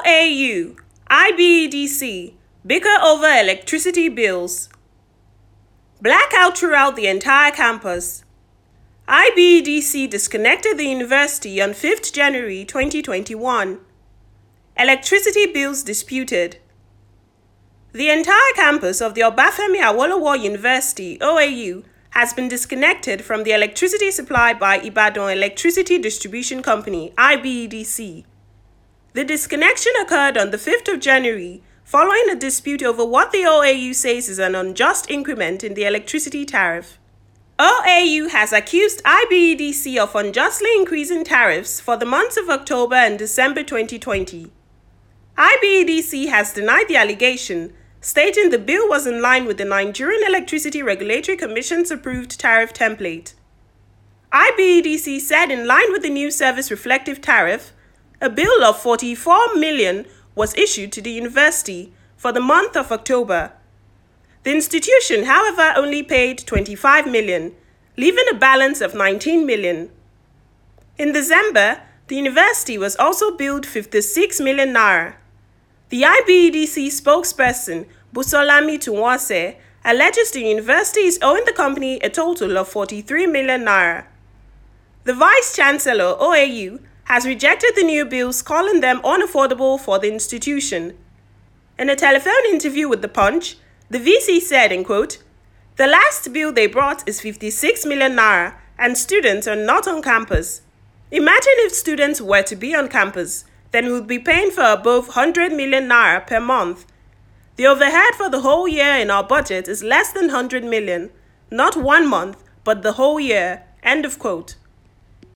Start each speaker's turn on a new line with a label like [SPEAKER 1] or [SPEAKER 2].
[SPEAKER 1] OAU, IBEDC, bicker over electricity bills. Blackout throughout the entire campus. IBEDC disconnected the university on 5th January 2021. Electricity bills disputed. The entire campus of the Obafemi Awolowo University, OAU, has been disconnected from the electricity supply by Ibadan Electricity Distribution Company, IBEDC. The disconnection occurred on the 5th of January, following a dispute over what the OAU says is an unjust increment in the electricity tariff. OAU has accused IBEDC of unjustly increasing tariffs for the months of October and December 2020. IBEDC has denied the allegation, stating the bill was in line with the Nigerian Electricity Regulatory Commission's approved tariff template. IBEDC said in line with the new service reflective tariff, a bill of 44 million was issued to the university for the month of October. The institution, however, only paid 25 million, leaving a balance of 19 million. In December, the university was also billed 56 million naira. The IBEDC spokesperson, Busolami Tunwase, alleges the university is owing the company a total of 43 million naira. The Vice-Chancellor, OAU, has rejected the new bills, calling them unaffordable for the institution. In a telephone interview with The Punch, the VC said, in quote, "The last bill they brought is 56 million naira and students are not on campus. Imagine if students were to be on campus, then we would be paying for above 100 million naira per month. The overhead for the whole year in our budget is less than 100 million, not 1 month, but the whole year," end of quote.